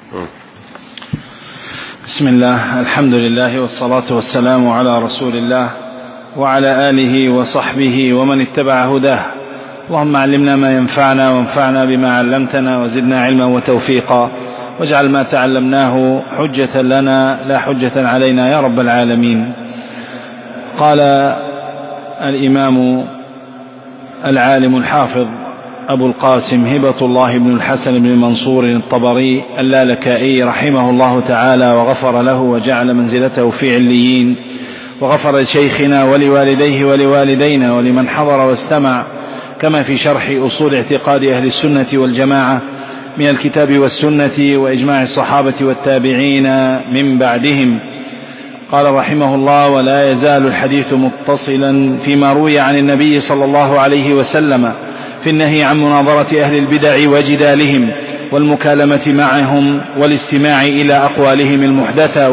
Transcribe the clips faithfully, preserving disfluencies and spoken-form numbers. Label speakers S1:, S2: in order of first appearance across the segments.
S1: بسم الله، الحمد لله والصلاة والسلام على رسول الله وعلى آله وصحبه ومن اتبع هداه. اللهم علمنا ما ينفعنا وانفعنا بما علمتنا وزدنا علما وتوفيقا، واجعل ما تعلمناه حجة لنا لا حجة علينا يا رب العالمين. قال الإمام العالم الحافظ أبو القاسم هبة الله بن الحسن بن منصور الطبري اللالكائي رحمه الله تعالى وغفر له وجعل منزلته في عليين، وغفر لشيخنا ولوالديه ولوالدينا ولمن حضر واستمع، كما في شرح أصول اعتقاد أهل السنة والجماعة من الكتاب والسنة وإجماع الصحابة والتابعين من بعدهم. قال رحمه الله: ولا يزال الحديث متصلا فيما روي عن النبي صلى الله عليه وسلم في النهي عن مناظرة أهل البدع وجدالهم والمكالمة معهم والاستماع إلى أقوالهم المحدثة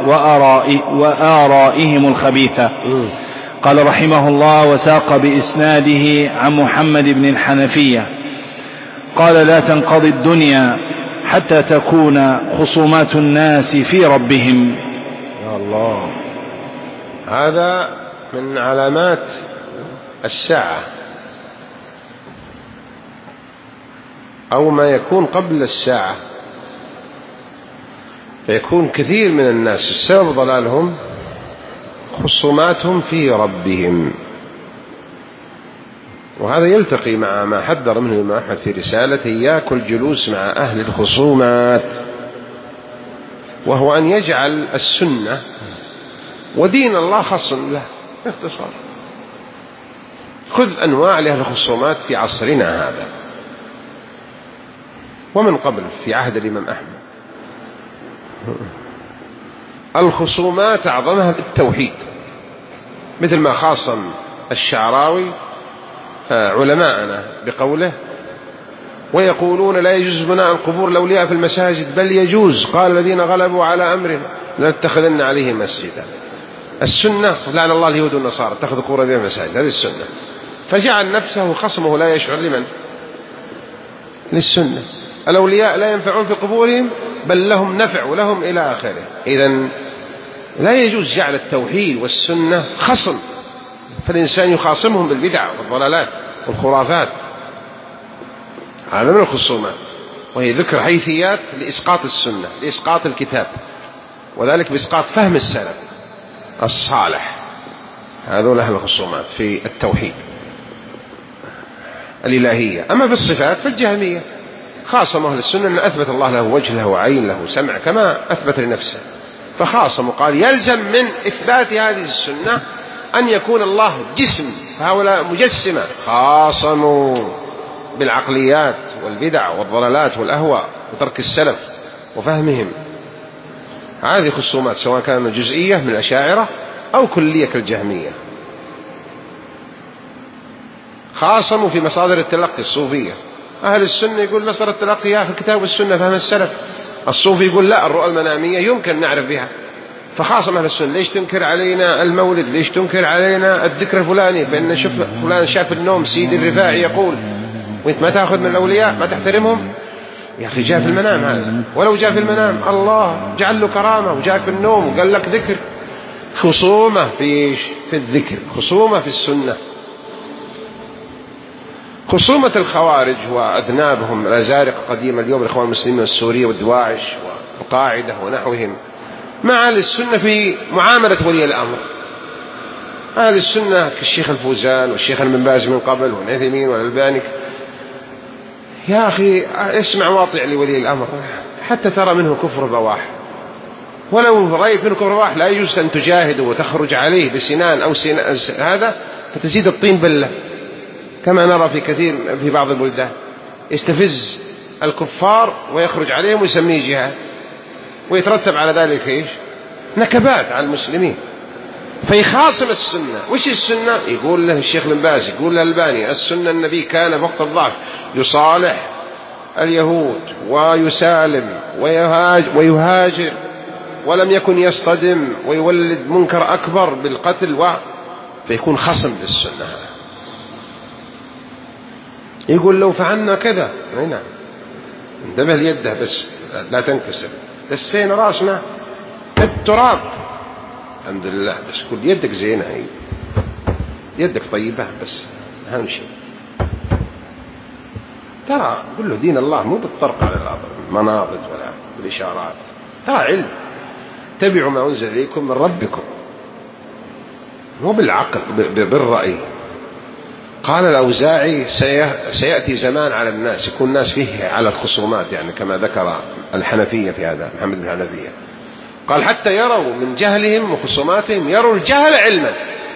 S1: وآرائهم الخبيثة. قال رحمه الله: وساق بإسناده عن محمد بن الحنفية قال: لا تنقضي الدنيا حتى تكون خصومات الناس في ربهم.
S2: يا الله، هذا من علامات الساعة أو ما يكون قبل الساعة، فيكون كثير من الناس سبب ضلالهم خصوماتهم في ربهم. وهذا يلتقي مع ما حذر منه الإمام أحمد في رسالته: إياك الجلوس مع أهل الخصومات، وهو أن يجعل السنة ودين الله خصم له. باختصار، خذ أنواع لأهل الخصومات في عصرنا هذا ومن قبل في عهد الإمام أحمد. الخصومات أعظمها بالتوحيد، مثل ما خاصم الشعراوي علماءنا بقوله: ويقولون لا يجوز بناء القبور الأولياء في المساجد، بل يجوز، قال الذين غلبوا على أمرنا لنتخذن عليه مسجدا. السنة لعن الله اليهود والنصارى اتخذوا قبور بها مساجد، هذه السنة. فجعل نفسه خصمه لا يشعر لمن؟ للسنة. الأولياء لا ينفعون في قبورهم بل لهم نفع ولهم إلى آخره. إذن لا يجوز جعل التوحيد والسنة خصم، فالإنسان يخاصمهم بالبدع والضلالات والخرافات. هذا من الخصومات، وهي ذكر حيثيات لإسقاط السنة، لإسقاط الكتاب، وذلك بإسقاط فهم السلف الصالح. هذول أهل الخصومات في التوحيد الإلهية. أما في الصفات فالجهمية خاصم أهل السنة أن أثبت الله له وجه، له عين، له سمع كما أثبت لنفسه، فخاصم وقال يلزم من إثبات هذه السنة أن يكون الله جسم، فهؤلاء مجسمة. خاصموا بالعقليات والبدع والضلالات والأهواء وترك السلف وفهمهم. هذه خصومات سواء كانت جزئية من الأشاعرة أو كلية كالجهمية. خاصموا في مصادر التلقي الصوفية. أهل السنة يقول مصدر التلقي في الكتاب والسنة فهم السلف. الصوفي يقول لا، الرؤى المنامية يمكن نعرف بها. فخاصم أهل السنة: ليش تنكر علينا المولد؟ ليش تنكر علينا الذكر الفلاني؟ فإن شوف فلان شاف النوم سيدي الرفاعي يقول، وانت ما تأخذ من الأولياء، ما تحترمهم؟ يا أخي جاء في المنام هذا، ولو جاء في المنام الله جعل له كرامة، وجاء في النوم وقال لك ذكر. خصومة في في الذكر، خصومة في السنة. خصومة الخوارج وأذنابهم الأزارق قديما اليوم الإخوان المسلمين السورية والدواعش والقاعدة ونحوهم مع أهل السنة في معاملة ولي الأمر. أهل السنة كالشيخ الفوزان والشيخ ابن باز من قبل والعثيمين والألباني، يا أخي اسمع واطع لولي الأمر حتى ترى منه كفر بواح، ولو رأيت منه كفر بواح لا يجوز أن تجاهد وتخرج عليه بسنان أو سنان هذا فتزيد الطين بلة، كما نرى في كثير في بعض البلدان يستفز الكفار ويخرج عليهم ويسميه جهاد، ويترتب على ذلك إيش؟ نكبات على المسلمين. فيخاصم السنة. وش السنة؟ يقول له الشيخ بن باز، يقول له الألباني: السنة النبي كان وقت الضعف يصالح اليهود ويسالم ويهاجر ولم يكن يصطدم ويولد منكر أكبر بالقتل و... فيكون خصم للسنة. يقول لو فعلنا كذا، نعم انتبه ليده بس لا تنكسر، دسينا راسنا التراب الحمد لله. بس كل يدك زينة، هي يدك طيبة بس أهم شيء. ترى قل له دين الله مو بالطرق على المنابض ولا بالإشارات، ترى علم. اتبعوا ما أنزل إليكم من ربكم، مو بالعقل بالرأي. قال الأوزاعي سيأتي زمان على الناس يكون الناس فيه على الخصومات، يعني كما ذكر الحنفية في هذا محمد بن الحنفية، قال حتى يروا من جهلهم وخصوماتهم يروا الجهل علما،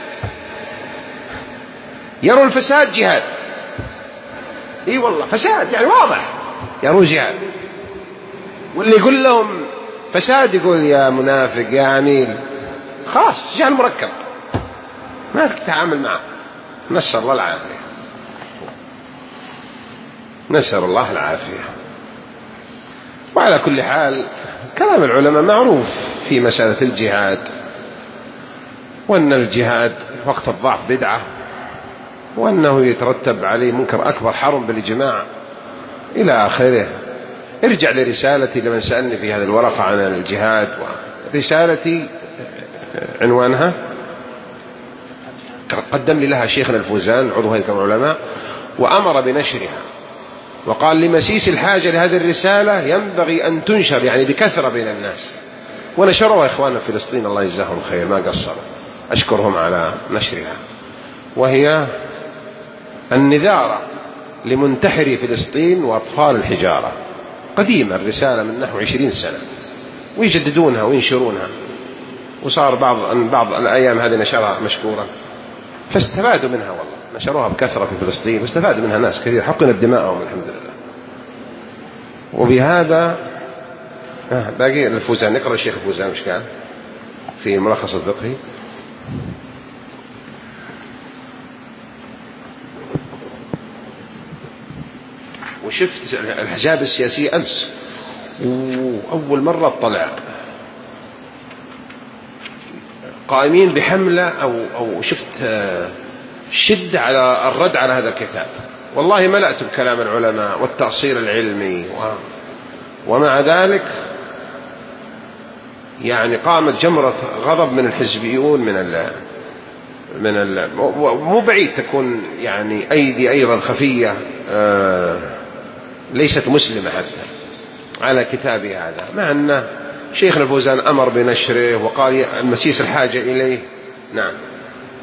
S2: يروا الفساد جهاد. اي والله فساد يعني واضح، يروا جهاد. واللي يقول لهم فساد يقول يا منافق يا عميل، خلاص جهل مركب ما تتعامل معه. نسأل الله العافية، نسأل الله العافية. وعلى كل حال كلام العلماء معروف في مسألة الجهاد، وأن الجهاد وقت الضعف بدعة، وأنه يترتب عليه منكر أكبر حرم بالإجماع إلى آخره. ارجع لرسالتي لمن سألني في هذه الورقة عن الجهاد، ورسالتي عنوانها قدم لي لها شيخنا الفوزان عضو هيئة العلماء، وأمر بنشرها، وقال لمسيس الحاجة لهذه الرسالة ينبغي أن تنشر يعني بكثرة بين الناس. ونشروا إخواننا في فلسطين الله يجزاهم خير ما قصروا، أشكرهم على نشرها. وهي النذارة لمنتحري فلسطين وأطفال الحجارة، قديمة الرسالة من نحو عشرين سنة، ويجددونها وينشرونها، وصار بعض بعض الأيام هذه نشرها مشكورا، فاستفادوا منها والله، نشروها بكثرة في فلسطين واستفادوا منها ناس كثير، حقنا بدمائهم الحمد لله. وبهذا آه باقي الفوزان، نقرأ الشيخ الفوزان مش قال في ملخص الفقهي. وشفت الأحزاب السياسية أمس وأول مرة اطلع قائمين بحملة أو أو شفت شدة على الرد على هذا الكتاب. والله ملأت بكلام العلماء والتأصيل العلمي، ومع ذلك يعني قامت جمرة غضب من الحزبيون من ال من ال مو بعيد تكون يعني أيدي أيضا خفية ليست مسلمة حتى على كتابي هذا، مع أن شيخنا الفوزان أمر بنشره وقال المسيس الحاجة إليه. نعم.